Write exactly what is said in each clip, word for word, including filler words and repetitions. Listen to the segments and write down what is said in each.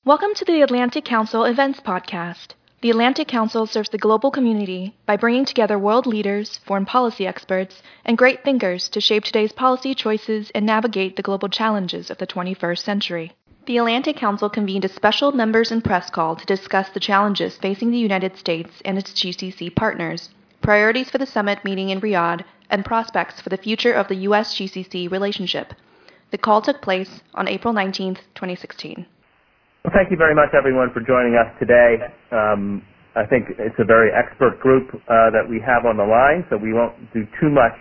Welcome to the Atlantic Council Events Podcast. The Atlantic Council serves the global community by bringing together world leaders, foreign policy experts, and great thinkers to shape today's policy choices and navigate the global challenges of the twenty-first century. The Atlantic Council convened a special members and press call to discuss the challenges facing the United States and its G C C partners, priorities for the summit meeting in Riyadh, and prospects for the future of the U S G C C relationship. The call took place on April nineteenth, twenty sixteen. Well, thank you very much, everyone, for joining us today. Um, I think it's a very expert group uh, that we have on the line, so we won't do too much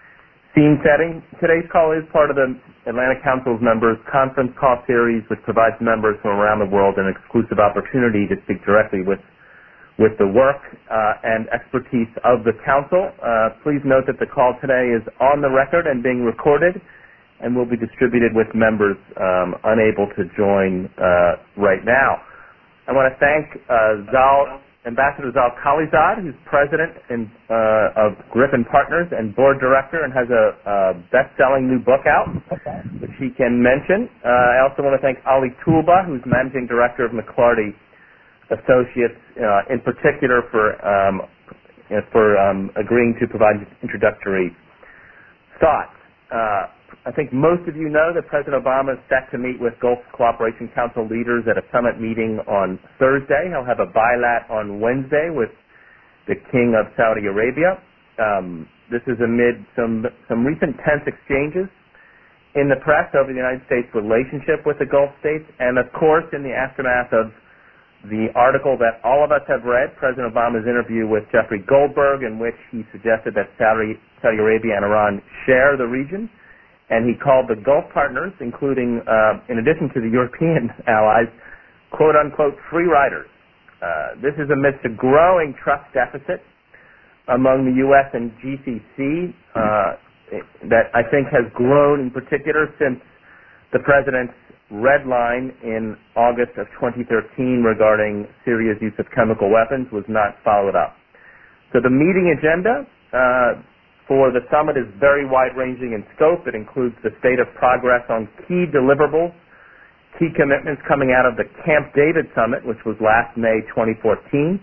scene setting. Today's call is part of the Atlantic Council's members conference call series, which provides members from around the world an exclusive opportunity to speak directly with with the work uh, and expertise of the Council. Uh, please note that the call today is on the record and being recorded, and will be distributed with members um, unable to join uh, right now. I want to thank uh, Zal, Ambassador Zal Khalilzad, who's president in, uh, of Griffin Partners and board director, and has a, a best-selling new book out, which he can mention. Uh, I also want to thank Ali Tulba, who's managing director of McClarty Associates, uh, in particular for um, for um, agreeing to provide introductory thoughts. Uh, I think most of you know that President Obama is set to meet with Gulf Cooperation Council leaders at a summit meeting on Thursday. He'll have a bilat on Wednesday with the King of Saudi Arabia. Um, this is amid some some recent tense exchanges in the press over the United States' relationship with the Gulf states, and of course in the aftermath of the article that all of us have read, President Obama's interview with Jeffrey Goldberg, in which he suggested that Saudi, Saudi Arabia and Iran share the region. And he called the Gulf partners, including, uh, in addition to the European allies, quote-unquote, free riders. Uh, this is amidst a growing trust deficit among the U S and G C C uh, that I think has grown in particular since the President's red line in August of twenty thirteen regarding Syria's use of chemical weapons was not followed up. So the meeting agenda uh, for the summit is very wide-ranging in scope. It includes the state of progress on key deliverables, key commitments coming out of the Camp David summit, which was last May twenty fourteen,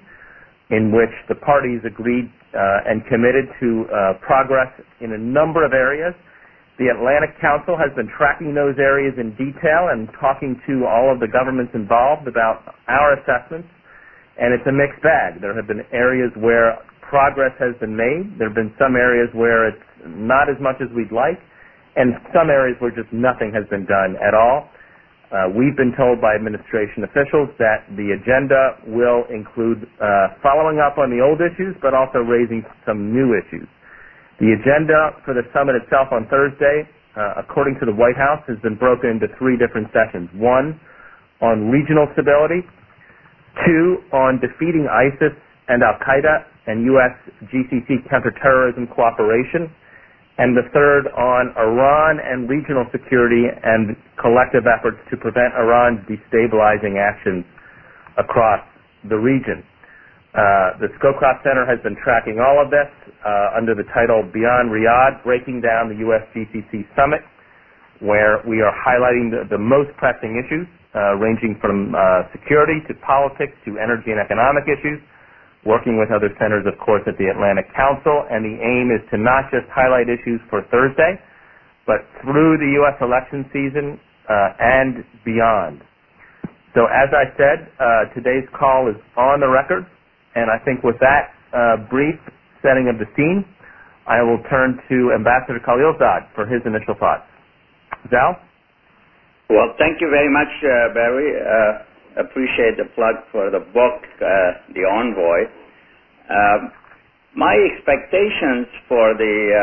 in which the parties agreed uh, and committed to uh, progress in a number of areas. The Atlantic Council has been tracking those areas in detail and talking to all of the governments involved about our assessments, and it's a mixed bag. There have been areas where progress has been made. There have been some areas where it's not as much as we'd like, and some areas where just nothing has been done at all. Uh, we've been told by administration officials that the agenda will include uh, following up on the old issues, but also raising some new issues. The agenda for the summit itself on Thursday, uh, according to the White House, has been broken into three different sessions. One, on regional stability. Two, on defeating ISIS and Al-Qaeda and U S G C C counterterrorism cooperation, and the third on Iran and regional security and collective efforts to prevent Iran's destabilizing actions across the region. Uh, the Scowcroft Center has been tracking all of this uh, under the title Beyond Riyadh, breaking down the U S G C C summit, where we are highlighting the, the most pressing issues, uh, ranging from uh, security to politics to energy and economic issues, working with other centers, of course, at the Atlantic Council, and the aim is to not just highlight issues for Thursday, but through the U S election season uh, and beyond. So as I said, uh, today's call is on the record, and I think with that uh, brief setting of the scene, I will turn to Ambassador Khalilzad for his initial thoughts. Zal? Well, thank you very much, uh, Barry. Uh, appreciate the plug for the book, uh, The Envoy. Uh, my expectations for the uh,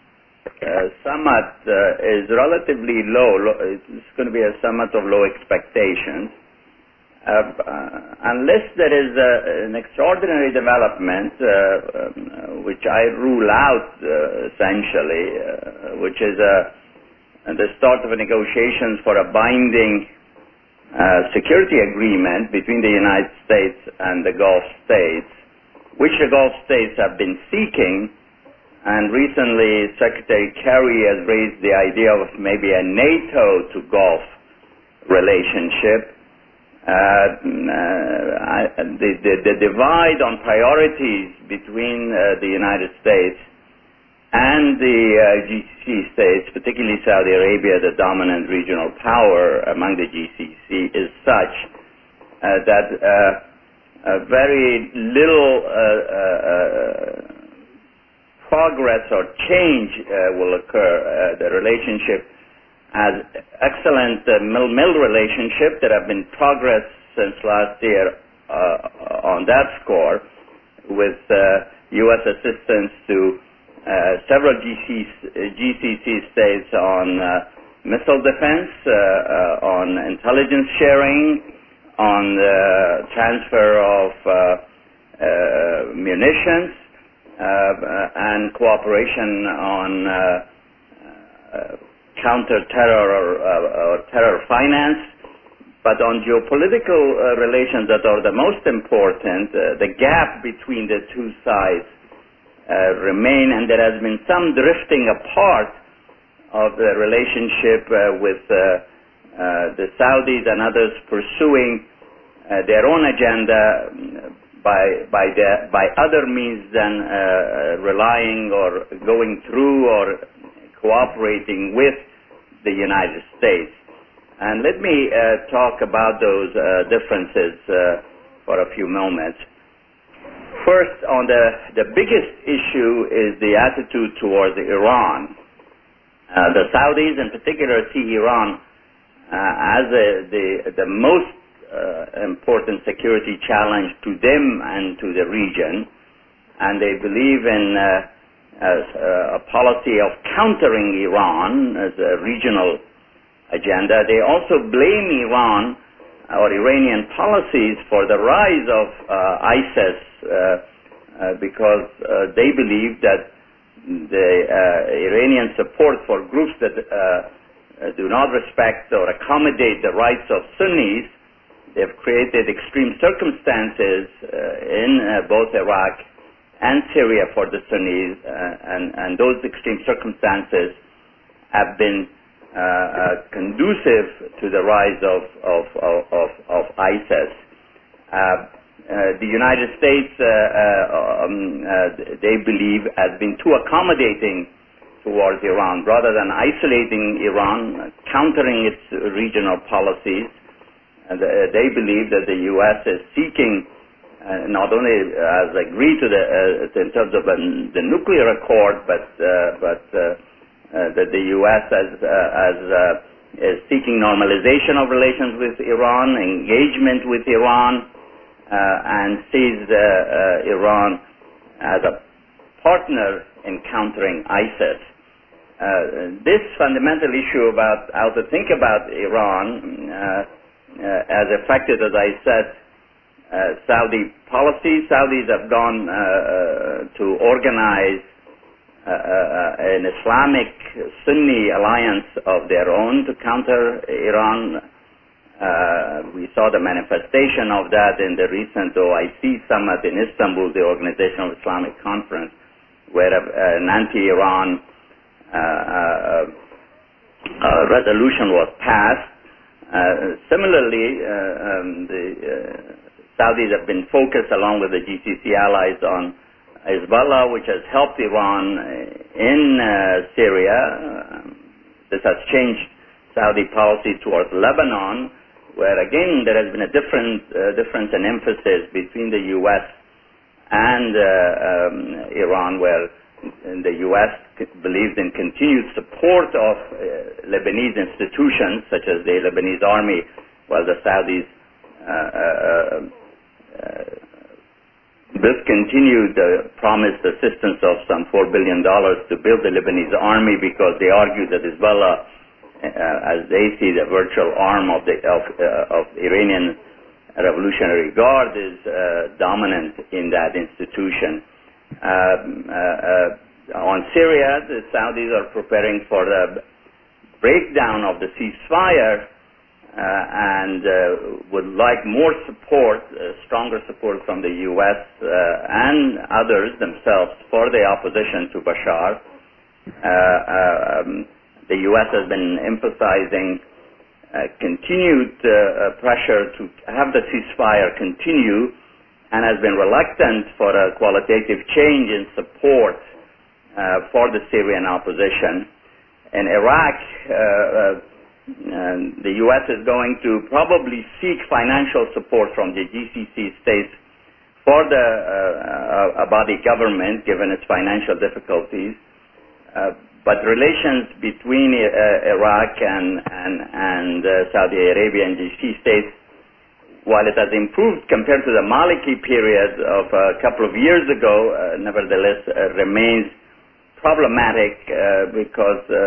uh, summit uh, is relatively low. It's going to be a summit of low expectations. Uh, uh, unless there is uh, an extraordinary development, uh, um, which I rule out uh, essentially, uh, which is uh, the start of a negotiations for a binding Uh, security agreement between the United States and the Gulf states, which the Gulf states have been seeking, and recently Secretary Kerry has raised the idea of maybe a NATO to Gulf relationship, I, the, the, the divide on priorities between uh, the United States and the uh, G C C states, particularly Saudi Arabia, the dominant regional power among the G C C, is such uh, that uh, uh, very little uh, uh, progress or change uh, will occur. Uh, the relationship has excellent uh, mill-mill relationship. There have been progress since last year uh, on that score with uh, U S assistance to uh, several G C C states on uh, missile defense, uh, uh, on intelligence sharing, on the transfer of uh, uh, munitions, uh, and cooperation on uh, uh, counter-terror or, uh, or terror finance. But on geopolitical uh, relations that are the most important, uh, the gap between the two sides uh, remain, and there has been some drifting apart of the relationship uh, with uh, uh, the Saudis and others pursuing uh, their own agenda by by the, by other means than uh, relying or going through or cooperating with the United States. And let me uh, talk about those uh, differences uh, for a few moments. First, on the, the biggest issue is the attitude towards Iran. Uh, the Saudis in particular see Iran uh, as a, the, the most uh, important security challenge to them and to the region, and they believe in uh, as a policy of countering Iran as a regional agenda. They also blame Iran or Iranian policies for the rise of uh, ISIS uh, uh, because uh, they believe that the uh, Iranian support for groups that uh, uh, do not respect or accommodate the rights of Sunnis, they've created extreme circumstances uh, in uh, both Iraq and Syria for the Sunnis, uh, and, and those extreme circumstances have been uh, uh, conducive to the rise of, of, of, of, of ISIS. Uh, Uh, the United States, uh, uh, um, uh, they believe, has been too accommodating towards Iran. Rather than isolating Iran, countering its regional policies, and, uh, they believe that the U S is seeking, uh, not only has agreed to the, uh, in terms of uh, the nuclear accord, but, uh, but uh, uh, that the U S has, uh, has, uh, is seeking normalization of relations with Iran, engagement with Iran, Uh, and sees uh, uh, Iran as a partner in countering ISIS. Uh, this fundamental issue about how to think about Iran uh, uh, has affected, as I said, uh, Saudi policy. Saudis have gone uh, to organize uh, uh, an Islamic Sunni alliance of their own to counter Iran. Uh, we saw the manifestation of that in the recent O I C summit in Istanbul, the Organization of Islamic Conference, where uh, an anti-Iran uh, uh, uh, resolution was passed. Uh, similarly, uh, um, the uh, Saudis have been focused, along with the G C C allies, on Hezbollah, which has helped Iran in uh, Syria. Uh, this has changed Saudi policy towards Lebanon, where again there has been a different uh, difference in emphasis between the U S and uh, um, Iran, where the U S believes in continued support of uh, Lebanese institutions such as the Lebanese army, while the Saudis uh, uh, uh, discontinued the promised assistance of some four billion dollars to build the Lebanese army, because they argue that Hezbollah, Uh, as they see the virtual arm of the of, uh, of Iranian Revolutionary Guard, is uh, dominant in that institution. Um, uh, uh, on Syria, the Saudis are preparing for the breakdown of the ceasefire uh, and uh, would like more support, uh, stronger support from the U S uh, and others themselves for the opposition to Bashar. Uh, um, The U S has been emphasizing uh, continued uh, pressure to have the ceasefire continue and has been reluctant for a qualitative change in support uh, for the Syrian opposition. In Iraq, uh, uh, the U S is going to probably seek financial support from the G C C states for the uh, Abadi government, given its financial difficulties. Uh, but relations between uh, Iraq and, and, and uh, Saudi Arabia and G C C states, while it has improved compared to the Maliki period of a couple of years ago, uh, nevertheless uh, remains problematic uh, because uh,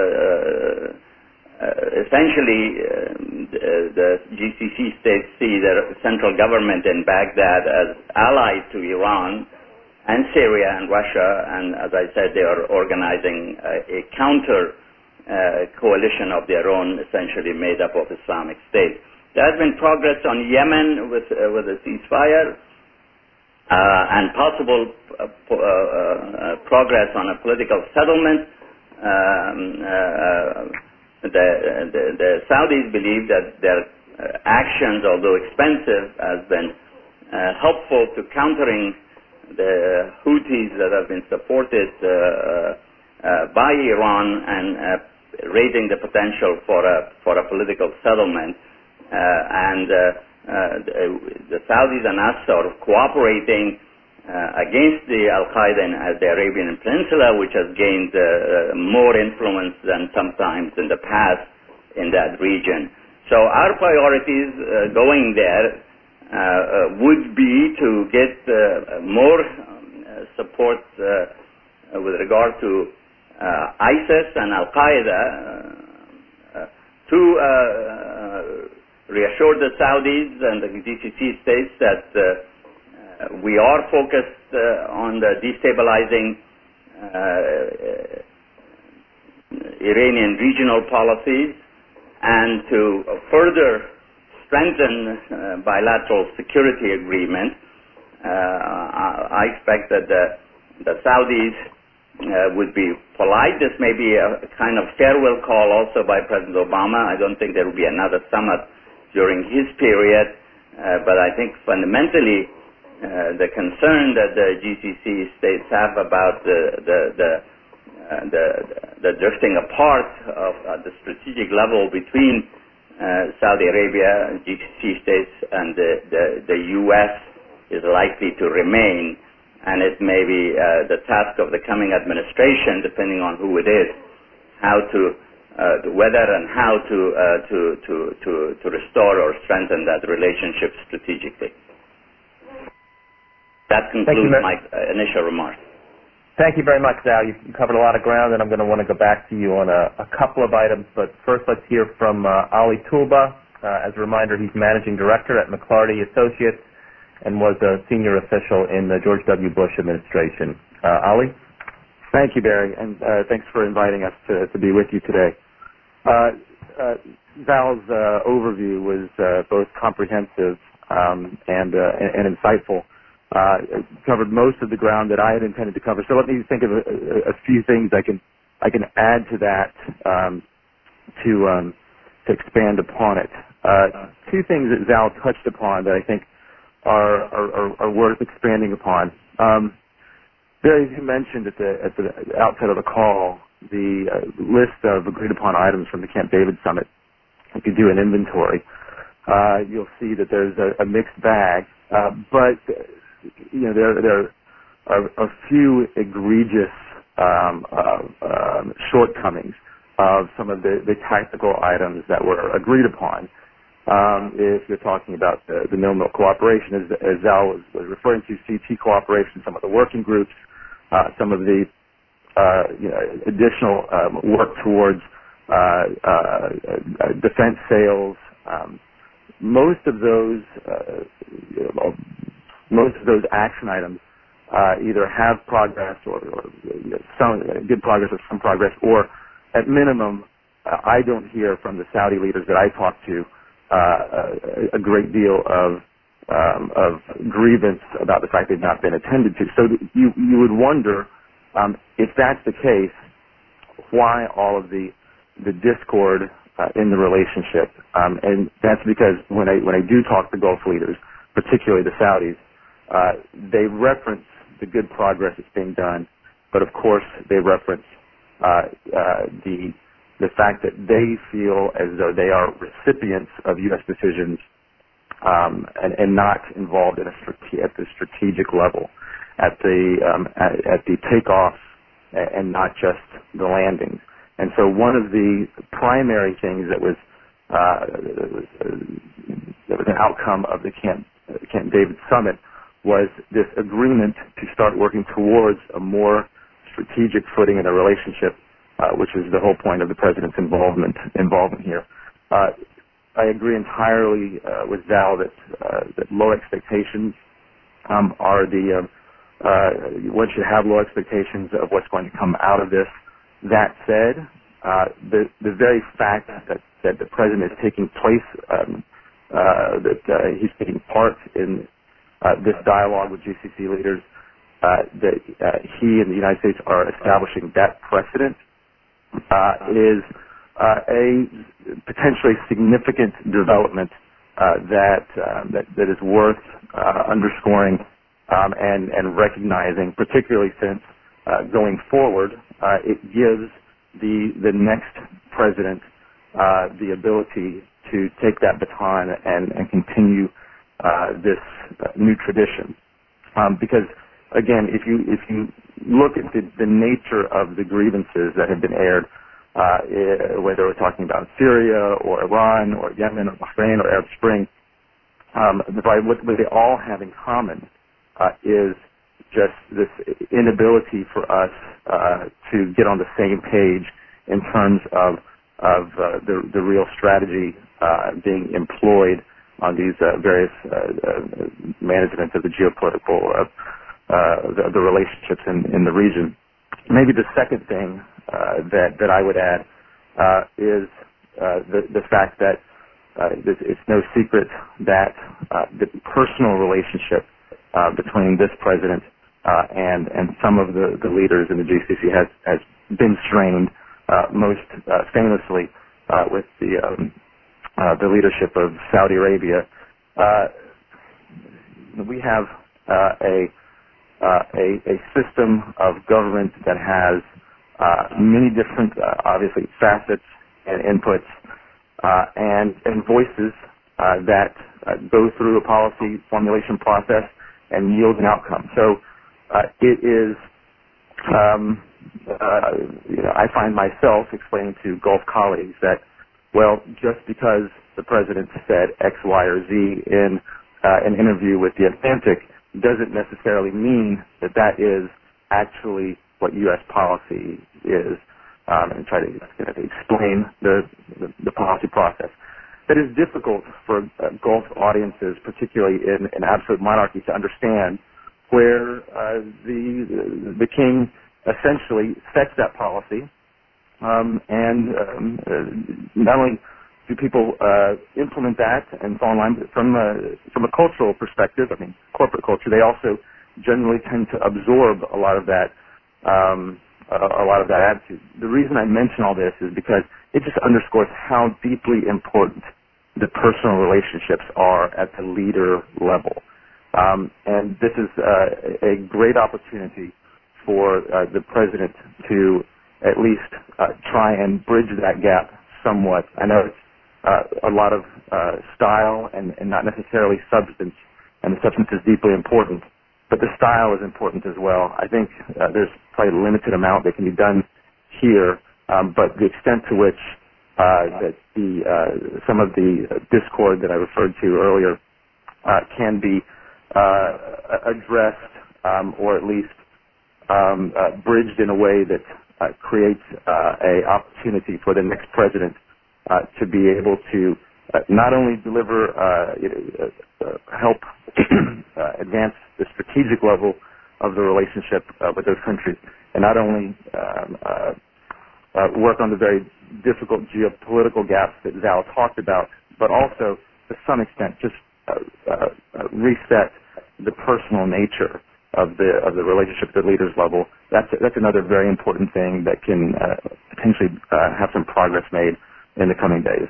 uh, essentially uh, the G C C states see the central government in Baghdad as allies to Iran and Syria and Russia, and as I said, they are organizing a, a counter uh, coalition of their own, essentially made up of Islamic State. There has been progress on Yemen with uh, with a ceasefire uh, and possible uh, uh, uh, progress on a political settlement. Um, uh, the, the, the Saudis believe that their uh, actions, although expensive, has been uh, helpful to countering the Houthis that have been supported uh, uh, by Iran and uh, raising the potential for a for a political settlement. Uh, and uh, uh, the, the Saudis and us are cooperating uh, against the Al-Qaeda in uh, the Arabian Peninsula, which has gained uh, more influence than sometimes in the past in that region. So our priorities uh, going there uh, uh, would be to get uh, more um, support uh, with regard to uh, ISIS and Al-Qaeda uh, uh, to uh, reassure the Saudis and the G C C states that uh, uh, we are focused uh, on the destabilizing uh, Iranian regional policies and to further strengthen uh, bilateral security agreements. Uh, I expect that the, the Saudis uh, would be polite. This may be a kind of farewell call also by President Obama. I don't think there will be another summit during his period, uh, but I think fundamentally uh, the concern that the G C C states have about the the the, uh, the, the drifting apart of uh, the strategic level between uh, Saudi Arabia, G C C states, and the, the, the U S is likely to remain, and it may be uh, the task of the coming administration, depending on who it is, how to Uh, whether and how to, uh, to to to to restore or strengthen that relationship strategically. That concludes my uh, initial remarks. Thank you very much, Zal. You covered a lot of ground, and I'm going to want to go back to you on a, a couple of items. But first, let's hear from uh, Ali Tulba. Uh, as a reminder, he's managing director at McLarty Associates and was a senior official in the George W. Bush administration. Uh, Ali? Thank you, Barry, and uh, thanks for inviting us to, to be with you today. Uh, uh, Val's uh, overview was uh, both comprehensive um, and, uh, and, and insightful. Uh, it covered most of the ground that I had intended to cover. So let me think of a, a, a few things I can I can add to that um, to um, to expand upon it. Uh, two things that Val touched upon that I think are are, are, are worth expanding upon. Um, Barry mentioned at the at the outset of the call the uh, list of agreed upon items from the Camp David Summit. If you do an inventory, uh, you'll see that there's a, a mixed bag. Uh, but you know there there are a few egregious um, uh, um, shortcomings of some of the, the tactical items that were agreed upon. Um, if you're talking about the, the mill-mill cooperation, as, as Zal was, was referring to, C T cooperation, some of the working groups, Uh, some of the uh, you know, additional um, work towards uh, uh, defense sales. Um, most of those, uh, you know, most of those action items uh, either have progress or, or you know, some good progress or some progress, or at minimum, uh, I don't hear from the Saudi leaders that I talk to uh, a, a great deal of Um, of grievance about the fact they've not been attended to. So you you would wonder um, if that's the case, why all of the the discord uh, in the relationship. Um, and that's because when I when I do talk to Gulf leaders, particularly the Saudis, uh, they reference the good progress that's being done, but of course they reference uh, uh, the the fact that they feel as though they are recipients of U S decisions um, and, and not involved in a strate- at the strategic level, at the um, at, at the takeoffs and not just the landings. And so one of the primary things that was uh, that was, uh, that was an outcome of the Camp Camp David summit was this agreement to start working towards a more strategic footing in a relationship, uh, which is the whole point of the president's involvement involvement here. Uh, I agree entirely uh, with Val that uh, that low expectations um, are the uh, uh, one should have low expectations of what's going to come out of this. That said, uh, the the very fact that that the president is taking place, um, uh, that uh, he's taking part in uh, this dialogue with G C C leaders, uh, that uh, he and the United States are establishing that precedent uh, is uh, a potentially significant development uh, that, uh, that that is worth uh, underscoring um, and and recognizing, particularly since uh, going forward uh, it gives the the next president uh, the ability to take that baton and, and continue uh, this uh, new tradition. Um, because again, if you if you look at the, the nature of the grievances that have been aired, uh, whether we're talking about Syria or Iran or Yemen or Bahrain or Arab Spring, um, what, what they all have in common uh, is just this inability for us uh, to get on the same page in terms of of uh, the the real strategy uh, being employed on these uh, various uh, uh, managements of the geopolitical uh, uh, the, the relationships in, in the region. Maybe the second thing uh, that that I would add uh, is uh, the the fact that uh, it's no secret that uh, the personal relationship uh, between this president uh, and and some of the, the leaders in the G C C has has been strained, uh, most uh, famously uh, with the um, uh, the leadership of Saudi Arabia. Uh, we have uh, a Uh, a, a system of government that has uh, many different, uh, obviously, facets and inputs uh, and, and voices uh, that uh, go through a policy formulation process and yield an outcome. So uh, it is, um, uh, you know, I find myself explaining to Gulf colleagues that, well, just because the president said X, Y, or Z in uh, an interview with The Atlantic doesn't necessarily mean that that is actually what U S policy is, um, and try to you know, explain the, the, the policy process. That is difficult for uh, Gulf audiences, particularly in an absolute monarchy, to understand, where uh, the the king essentially sets that policy, um, and um, uh, not only do people uh, implement that and fall in line, but from a, from a cultural perspective, I mean, corporate culture, they also generally tend to absorb a lot of that, um, a, a lot of that attitude. The reason I mention all this is because it just underscores how deeply important the personal relationships are at the leader level. Um, and this is uh, a great opportunity for uh, the president to at least uh, try and bridge that gap somewhat. I know it's Uh, a lot of uh, style and, and not necessarily substance, and the substance is deeply important, but the style is important as well. I think uh, there's probably a limited amount that can be done here, um, but the extent to which uh, that the uh, some of the discord that I referred to earlier uh, can be uh, addressed um, or at least um, uh, bridged in a way that uh, creates uh, a opportunity for the next president Uh, to be able to uh, not only deliver, uh, uh, uh, help uh, advance the strategic level of the relationship uh, with those countries, and not only um, uh, uh, work on the very difficult geopolitical gaps that Zal talked about, but also, to some extent, just uh, uh, reset the personal nature of the of the relationship at the leaders level. That's that's another very important thing that can uh, potentially uh, have some progress made in the coming days.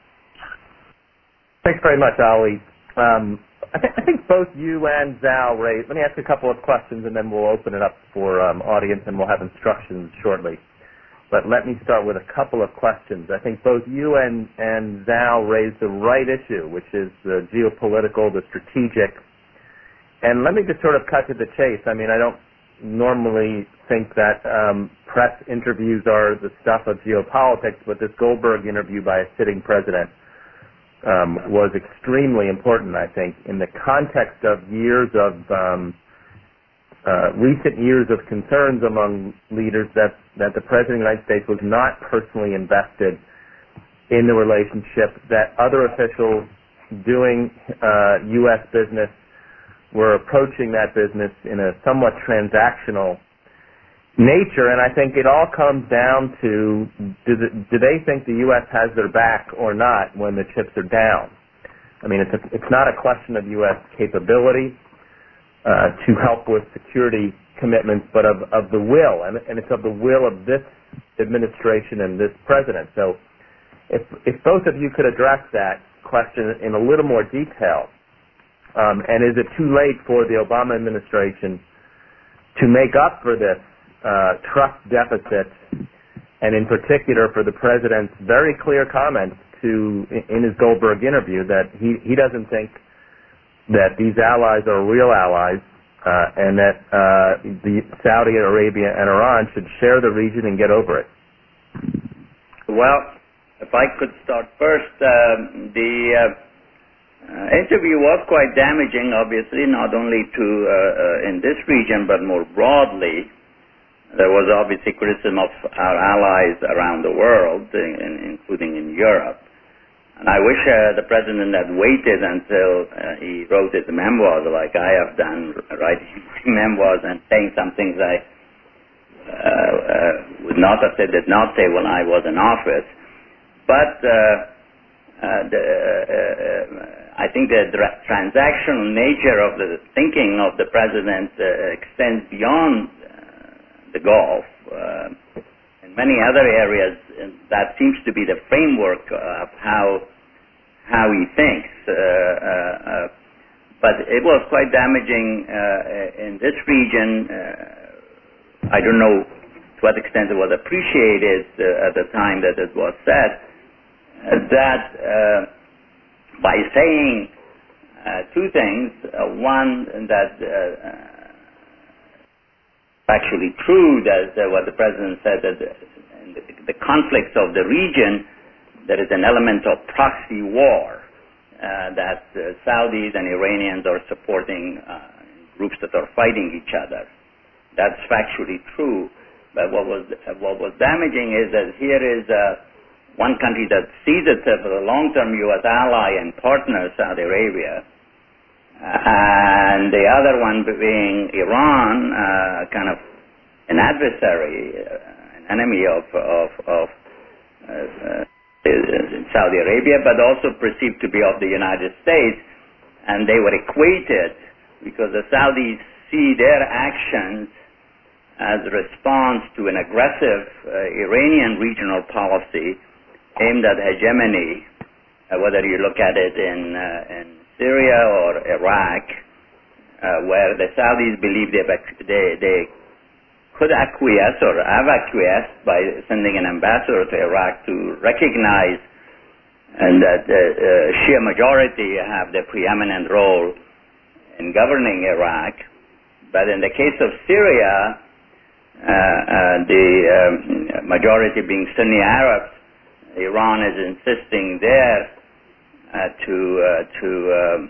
Thanks very much, Ali. Um, I, th- I think both you and Zal raised, let me ask a couple of questions and then we'll open it up for um, audience and we'll have instructions shortly. But let me start with a couple of questions. I think both you and, and Zal raised the right issue, which is the geopolitical, the strategic. And let me just sort of cut to the chase. I mean, I don't normally think that um, press interviews are the stuff of geopolitics, but this Goldberg interview by a sitting president um, was extremely important, I think, in the context of years of um, Uh, recent years of concerns among leaders that, that the President of the United States was not personally invested in the relationship, that other officials doing uh, U S business were approaching that business in a somewhat transactional nature. And I think it all comes down to do, the, do they think the U S has their back or not when the chips are down? I mean, it's, a, it's not a question of U S capability Uh, to help with security commitments, but of, of the will, and, and it's of the will of this administration and this president. So if, if both of you could address that question in a little more detail, um, and is it too late for the Obama administration to make up for this uh, trust deficit, and in particular for the president's very clear comments to in his Goldberg interview that he, he doesn't think that these allies are real allies, uh, and that uh, the Saudi Arabia and Iran should share the region and get over it? Well, if I could start first, uh, the uh, uh, interview was quite damaging, obviously, not only to uh, uh, in this region, but more broadly. There was obviously criticism of our allies around the world, in, in, including in Europe. And I wish uh, the president had waited until uh, he wrote his memoirs, like I have done, writing memoirs and saying some things I uh, uh, would not have said, did not say when I was in office. But uh, uh, the, uh, uh, I think the tra- transactional nature of the thinking of the president uh, extends beyond uh, the Gulf. Uh, In many other areas, that seems to be the framework of how how he thinks. Uh, uh, uh, but it was quite damaging uh, in this region. Uh, I don't know to what extent it was appreciated uh, at the time that it was said, uh, that uh, by saying uh, two things, uh, one, that uh, actually true that uh, what the president said, that the, the, the conflicts of the region, there is an element of proxy war, uh, that uh, Saudis and Iranians are supporting uh, groups that are fighting each other. That's factually true. But what was uh, what was damaging is that here is uh, one country that sees itself as a long-term U S ally and partner, Saudi Arabia, and the other one being Iran, uh, kind of an adversary, uh, an enemy of, of, of uh, uh, Saudi Arabia, but also perceived to be of the United States. And they were equated because the Saudis see their actions as a response to an aggressive uh, Iranian regional policy aimed at hegemony, uh, whether you look at it in, uh, in Syria or Iraq, uh, where the Saudis believe they, they, they could acquiesce or have acquiesced by sending an ambassador to Iraq to recognize and that the uh, Shia majority have the preeminent role in governing Iraq. But in the case of Syria, uh, uh, the um, majority being Sunni Arabs, Iran is insisting there Uh, to uh, to um,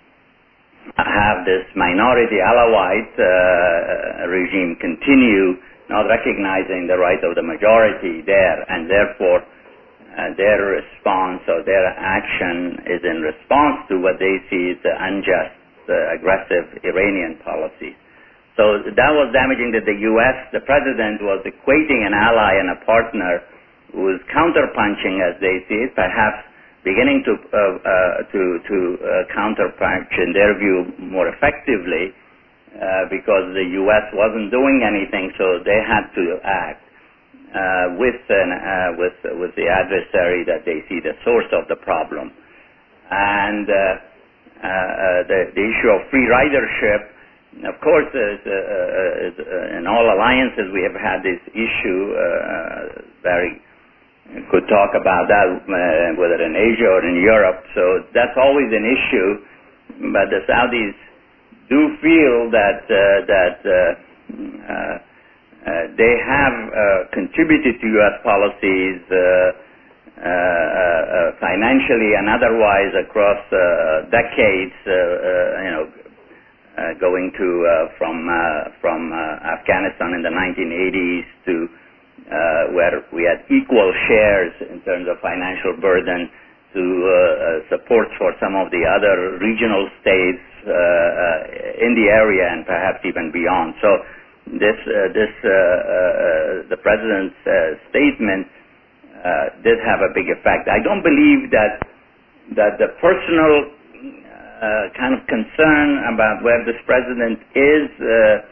have this minority Alawite uh, regime continue, not recognizing the right of the majority there, and therefore uh, their response or their action is in response to what they see as the unjust, uh, aggressive Iranian policy. So that was damaging that the U S, the president was equating an ally and a partner who is counterpunching, as they see it, perhaps beginning to uh, uh, to to uh, counterpunch in their view more effectively, uh, because the U S wasn't doing anything, so they had to act. uh, with, an, uh, with, with the adversary that they see the source of the problem. And uh, uh, the, the issue of free ridership, of course, is, uh, is, uh, in all alliances we have had this issue. Uh, very could talk about that, uh, whether in Asia or in Europe. So that's always an issue. But the Saudis do feel that uh, that uh, uh, uh, they have uh, contributed to U S policies uh, uh, uh, financially and otherwise across uh, decades. Uh, uh, you know. Uh, going to uh, from uh, from uh, Afghanistan in the nineteen eighties to uh, where we had equal shares in terms of financial burden to uh, uh, support for some of the other regional states uh, uh, in the area and perhaps even beyond. So this uh, this uh, uh, the president's uh, statement uh, did have a big effect. I don't believe that that the personal Uh, kind of concern about where this president is uh,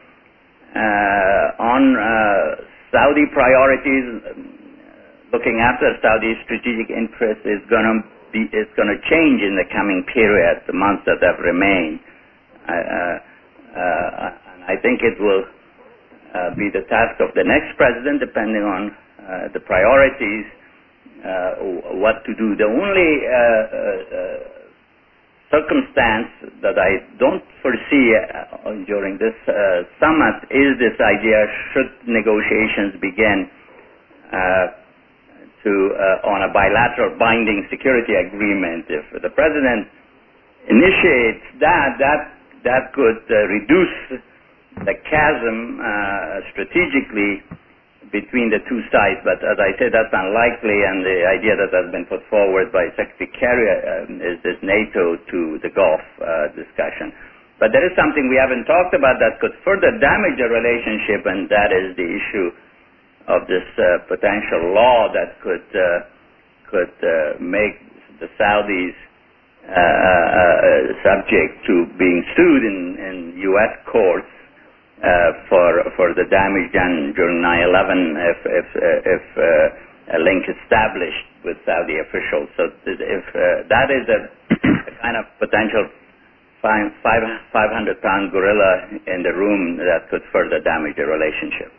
uh, on uh, Saudi priorities, looking after Saudi strategic interests, is going to be is going to change in the coming period, the months that have remained. Uh, uh, and I think it will uh, be the task of the next president, depending on uh, the priorities, uh, what to do. The only uh, uh, circumstance that I don't foresee uh, during this uh, summit is this idea, should negotiations begin uh, to uh, on a bilateral binding security agreement. If the president initiates that, that, that could uh, reduce the chasm uh, strategically between the two sides, but as I said, that's unlikely, and the idea that has been put forward by Secretary Kerry um, is this NATO to the Gulf uh, discussion. But there is something we haven't talked about that could further damage the relationship, and that is the issue of this uh, potential law that could uh, could uh, make the Saudis uh, uh, subject to being sued in, in U S courts Uh, for for the damage done during nine eleven if if uh, if uh, a link established with Saudi officials. So if uh, that is a, a kind of potential five five hundred pound gorilla in the room that could further damage the relationship.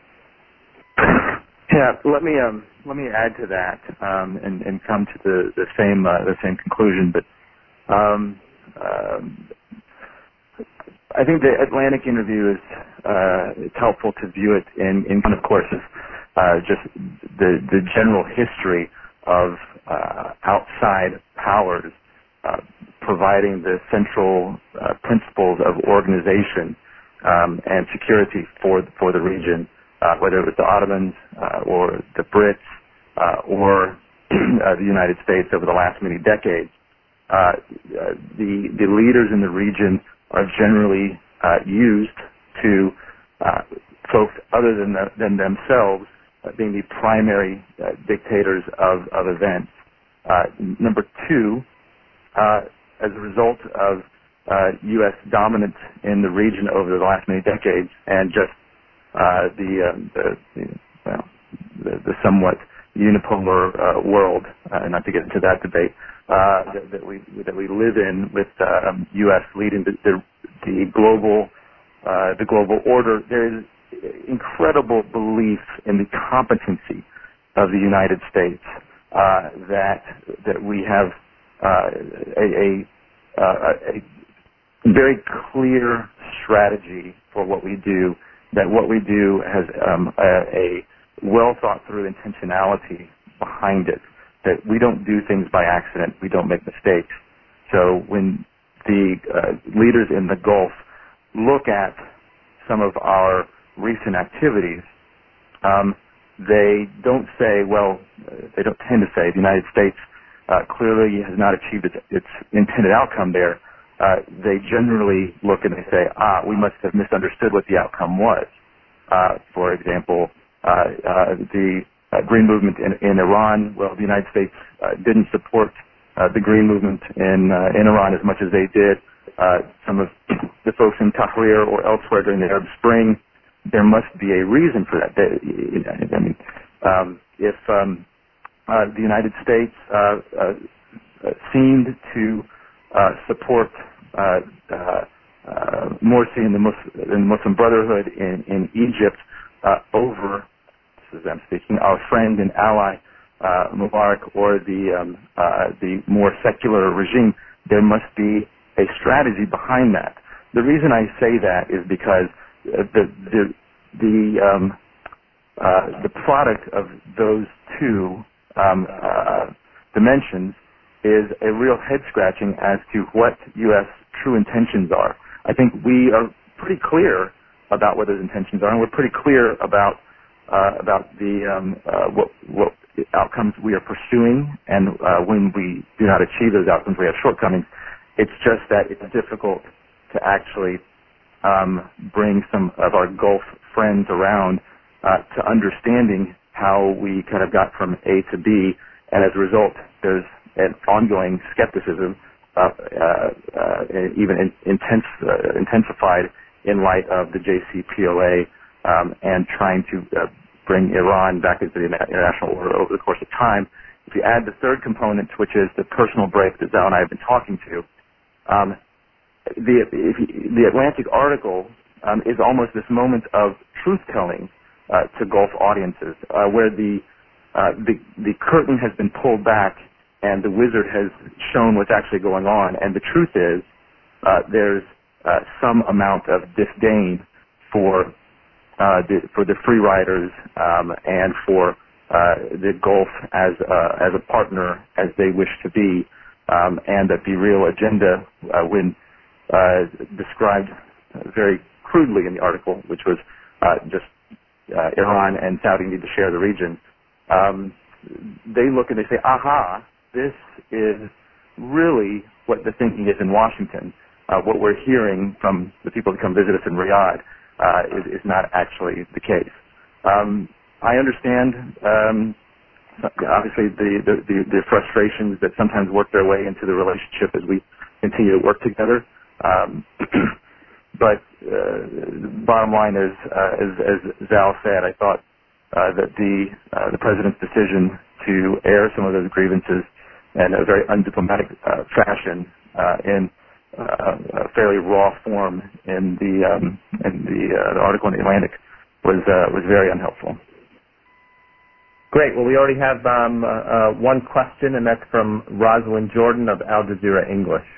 Yeah, let me um let me add to that um, and and come to the the same uh, the same conclusion, but. Um, um, I think the Atlantic interview is uh, it's helpful to view it in, in of course, uh, just the the general history of uh, outside powers uh, providing the central uh, principles of organization um, and security for for the region, uh, whether it was the Ottomans uh, or the Brits uh, or uh, the United States over the last many decades. Uh, the the leaders in the region are generally uh, used to uh, folks other than the, than themselves uh, being the primary uh, dictators of, of events. Uh, number two, uh, as a result of uh, U S dominance in the region over the last many decades, and just uh, the, uh, the, the well the, the somewhat unipolar uh, world, uh, not to get into that debate. Uh, that, that we that we live in, with uh, um, U S leading the the, the global uh, the global order, there is incredible belief in the competency of the United States. Uh, that that we have uh, a, a, uh, a very clear strategy for what we do. That what we do has um, a, a well thought through intentionality behind it. That we don't do things by accident. We don't make mistakes. So when the uh, leaders in the Gulf look at some of our recent activities, um, they don't say, well, uh, they don't tend to say the United States uh, clearly has not achieved its, its intended outcome there. Uh, they generally look and they say, ah, we must have misunderstood what the outcome was. Uh, for example, uh, uh, the Uh, green movement in, in Iran. Well, the United States uh, didn't support uh, the green movement in uh, in Iran as much as they did uh, some of the folks in Tahrir or elsewhere during the Arab Spring. There must be a reason for that. They, I mean, Um, if um, uh, the United States uh, uh, seemed to uh, support uh, uh, uh, Morsi and the, Mus- and the Muslim Brotherhood in, in Egypt uh, over, as I'm speaking, our friend and ally uh, Mubarak or the um, uh, the more secular regime, there must be a strategy behind that. The reason I say that is because uh, the the the um, uh, the product of those two um, uh, dimensions is a real head-scratching as to what U S true intentions are. I think we are pretty clear about what those intentions are, and we're pretty clear about uh, about the um, uh, what what outcomes we are pursuing, and uh, when we do not achieve those outcomes, we have shortcomings. It's just that it's difficult to actually um, bring some of our Gulf friends around uh, to understanding how we kind of got from A to B, and as a result, there's an ongoing skepticism, uh, uh, uh, even in, intense, uh, intensified in light of the J C P O A um, and trying to uh, bring Iran back into the international order over the course of time. If you add the third component, which is the personal break that Zal and I have been talking to, um, the, if you, the Atlantic article um, is almost this moment of truth-telling uh, to Gulf audiences, uh, where the, uh, the the curtain has been pulled back and the wizard has shown what's actually going on. And the truth is, uh, there's uh, some amount of disdain for uh, the, for the free riders um, and for uh, the Gulf as uh, as a partner as they wish to be, um, and that the real agenda, uh, when uh, described very crudely in the article, which was uh, just uh, Iran and Saudi need to share the region, um, they look and they say, aha, this is really what the thinking is in Washington. Uh, what we're hearing from the people that come visit us in Riyadh uh, is, is not actually the case. Um, I understand, um, obviously, the, the, the, the frustrations that sometimes work their way into the relationship as we continue to work together. Um, but uh, the bottom line is, uh, as, as Zal said, I thought uh, that the uh, the president's decision to air some of those grievances in a very undiplomatic uh, fashion uh, in uh, a fairly raw form in the um, in the, uh, the article in the Atlantic was uh, was very unhelpful. Great. Well, we already have um, uh, uh, one question, and that's from Rosalind Jordan of Al Jazeera English.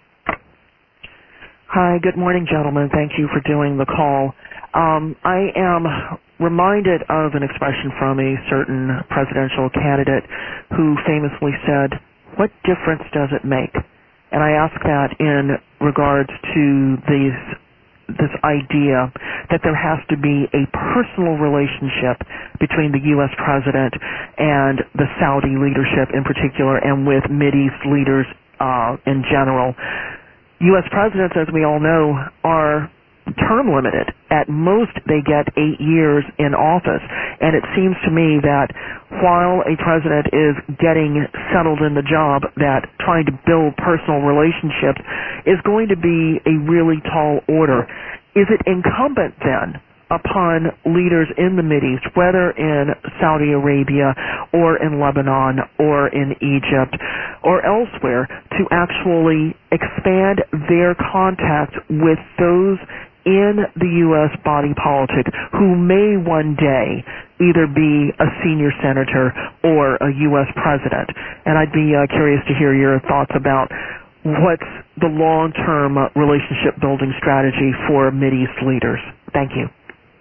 Hi, good morning, gentlemen. Thank you for doing the call. Um, I am reminded of an expression from a certain presidential candidate who famously said, "What difference does it make?" And I ask that in regards to these, this idea that there has to be a personal relationship between the U S president and the Saudi leadership in particular, and with Mideast leaders uh, in general. U S presidents, as we all know, are term limited. At most, they get eight years in office. And it seems to me that while a president is getting settled in the job, that trying to build personal relationships is going to be a really tall order. Is it incumbent then upon leaders in the Mideast, whether in Saudi Arabia or in Lebanon or in Egypt or elsewhere, to actually expand their contact with those in the U S body politic who may one day either be a senior senator or a U S president? And I'd be uh, curious to hear your thoughts about what's the long-term uh, relationship-building strategy for Mideast leaders. Thank you.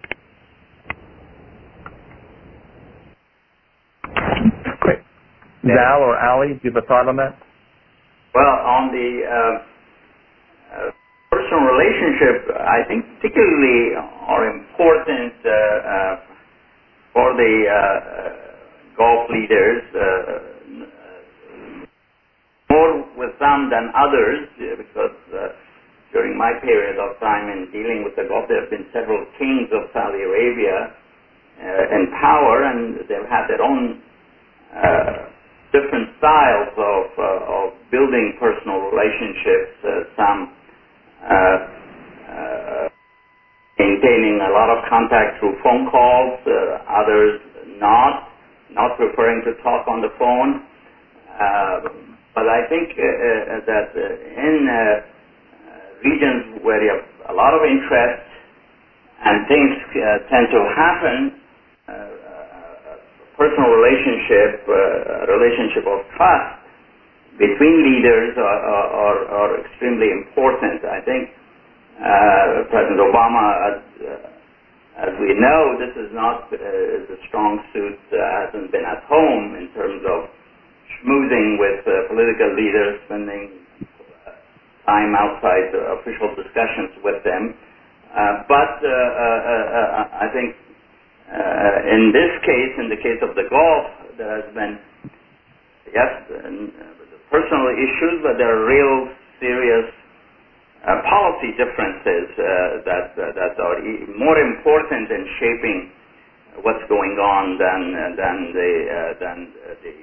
Great. Zal or Ali, do you have a thought on that? Well, on the uh, uh, personal relationship, I think particularly are important uh, uh, for the uh, Gulf leaders, uh, more with some than others, because uh, during my period of time in dealing with the Gulf, there have been several kings of Saudi Arabia uh, in power, and they've had their own uh, different styles of, uh, of building personal relationships. Uh, some uh, uh, maintaining a lot of contact through phone calls, uh, others not. not preferring to talk on the phone. Uh, but I think uh, uh, that uh, in uh, regions where you have a lot of interest and things uh, tend to happen, uh, a personal relationship, uh, a relationship of trust between leaders are, are, are extremely important. I think uh, President Obama, as, uh, as we know, this is not uh, the strong suit, uh, hasn't been at home in terms of schmoozing with uh, political leaders, spending uh, time outside uh, official discussions with them. Uh, but uh, uh, uh, I think uh, in this case, in the case of the Gulf, there has been, yes, uh, personal issues, but there are real serious uh, policy differences uh, that uh, that are e- more important in shaping what's going on than uh, than the uh, than the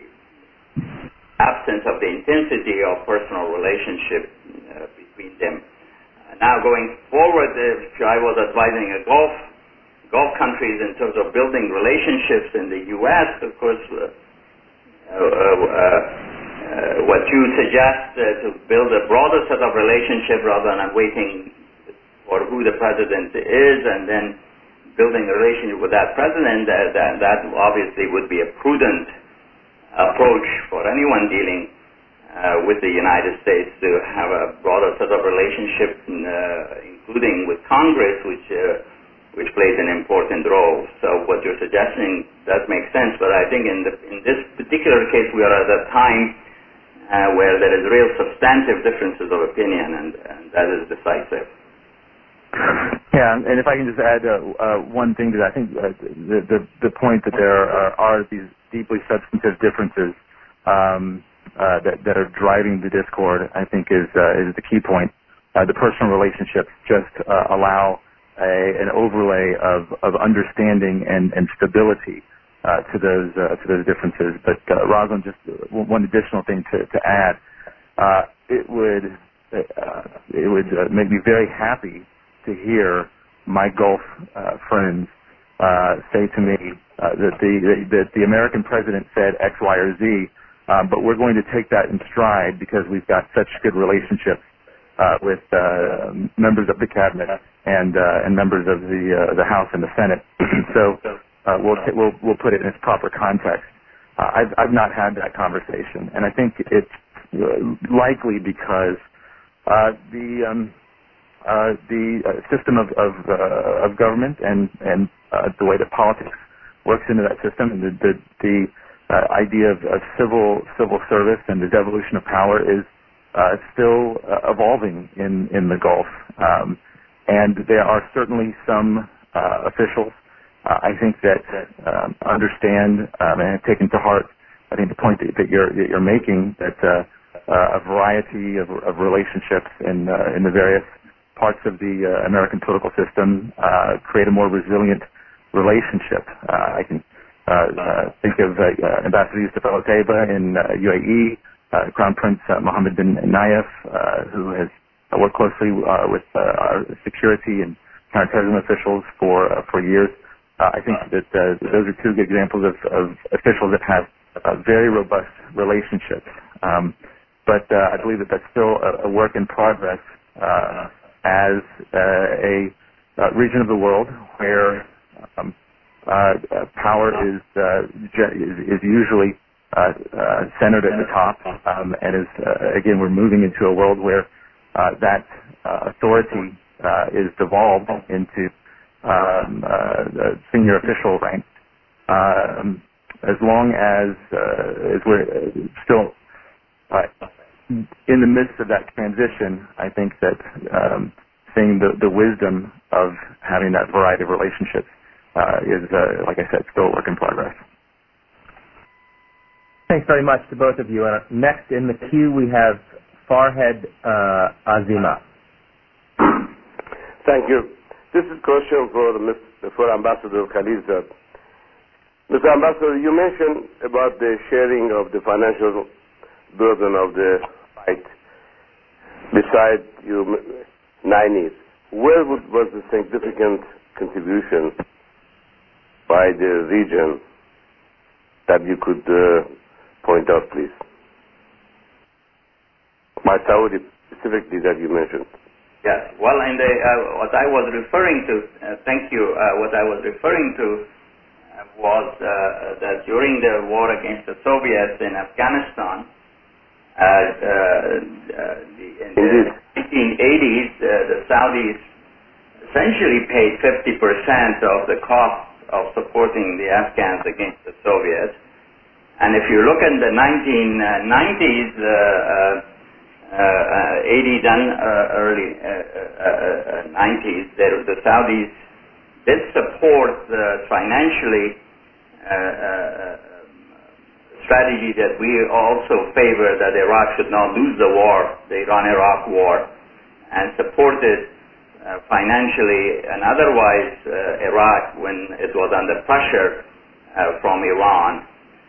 absence of the intensity of personal relationship uh, between them. Uh, now, going forward, if I was advising a Gulf Gulf countries in terms of building relationships in the U S, of course. Uh, uh, uh, Uh, what you suggest uh, to build a broader set of relationship rather than waiting for who the president is and then building a relationship with that president, uh, that, that obviously would be a prudent approach for anyone dealing uh, with the United States, to have a broader set of relationship, uh, including with Congress, which uh, which plays an important role. So what you're suggesting does make sense, but I think in, the, in this particular case we are at a time Uh, where there is real substantive differences of opinion, and, and that is decisive. Yeah, and if I can just add uh, uh, one thing to that, I think uh, the, the the point that there are, are these deeply substantive differences um, uh, that that are driving the discord, I think is uh, is the key point. Uh, the personal relationships just uh, allow a, an overlay of, of understanding and, and stability Uh, to those uh, to those differences. But uh, Rosalind, just one additional thing to, to add, uh, it would uh, it would uh, make me very happy to hear my Gulf uh, friends uh, say to me uh, that the that the American president said X, Y, or Z, um, but we're going to take that in stride because we've got such good relationships uh, with uh, members of the cabinet and uh, and members of the uh, the House and the Senate. so. Uh, we'll, t- we'll we'll put it in its proper context. Uh, I've I've not had that conversation, and I think it's uh, likely because uh, the um, uh, the uh, system of of, uh, of government and and uh, the way that politics works into that system, and the the, the uh, idea of, of civil civil service and the devolution of power is uh, still uh, evolving in in the Gulf, um, and there are certainly some uh, officials. Uh, I think that um, understand um, and have taken to heart, I think the point that, that you're that you're making, that uh, uh, a variety of, of relationships in uh, in the various parts of the uh, American political system uh, create a more resilient relationship. Uh, I can uh, uh, think of uh, uh, Ambassador Yusuf El-Otaiba in uh, U A E, uh, Crown Prince uh, Mohammed bin Nayef, uh, who has worked closely uh, with uh, our security and counterterrorism officials for uh, for years. Uh, I think that uh, those are two good examples of, of officials that have uh, very robust relationships. Um, but uh, I believe that that's still a, a work in progress uh, as uh, a uh, region of the world where um, uh, power is, uh, is is usually uh, uh, centered at the top, um, and is uh, again we're moving into a world where uh, that uh, authority uh, is devolved into Um, uh, senior official rank. Um, as long as uh, as we're still uh, in the midst of that transition, I think that um, seeing the, the wisdom of having that variety of relationships uh, is, uh, like I said, still a work in progress. Thanks very much to both of you. And next in the queue we have Farhed uh, Azima. Thank you. This is a question for, for Ambassador Khalilzad. Mister Ambassador, you mentioned about the sharing of the financial burden of the fight beside your nineties. Where would, was the significant contribution by the region that you could uh, point out, please? My Saudi specifically that you mentioned. Yes. Well, in the, uh, what I was referring to, uh, thank you, uh, what I was referring to uh, was uh, that during the war against the Soviets in Afghanistan, uh, uh, uh, the, in the nineteen eighties, uh, the Saudis essentially paid fifty percent of the cost of supporting the Afghans against the Soviets. And if you look in the nineteen nineties, uh, uh, Uh, uh, eighties and uh, early uh, uh, uh, nineties, there, the Saudis did support uh, financially uh, uh, strategy that we also favor, that Iraq should not lose the war, the Iran-Iraq war, and supported uh, financially and otherwise uh, Iraq when it was under pressure uh, from Iran.